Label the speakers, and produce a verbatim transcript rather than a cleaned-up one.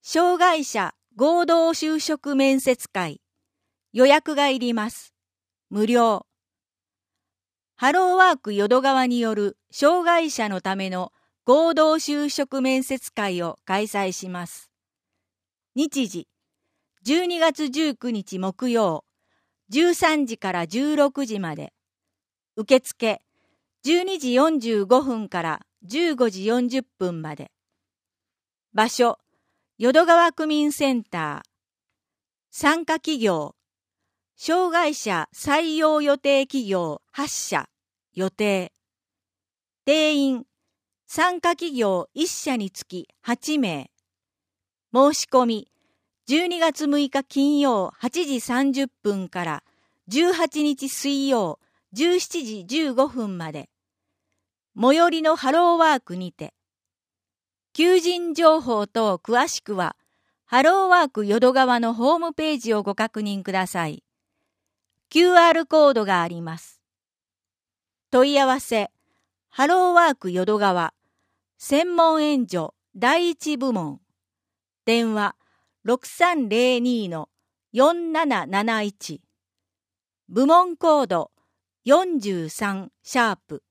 Speaker 1: 障害者合同就職面接会。予約がいります。無料。ハローワーク淀川による障害者のための合同就職面接会を開催します。日時、じゅうにがつじゅうくにち木曜、じゅうさんじからじゅうろくじまで。受付、じゅうにじよんじゅうごふんからじゅうごじよんじゅっぷんまで。場所、淀川区民センター。参加企業、障害者採用予定企業はちしゃ、予定。定員、参加企業いっしゃにつきはちめい。申し込み、じゅうにがつむいか金曜はちじさんじゅっぷんからじゅうはちにち水曜じゅうしちじじゅうごふんまで。最寄りのハローワークにて。求人情報等詳しくは、ハローワーク淀川のホームページをご確認ください。キューアール コードがあります。問い合わせ、ハローワーク淀川、専門援助だいいち部門。電話ろくさんぜろにのよんなななないち。部門コードよんじゅうさんシャープ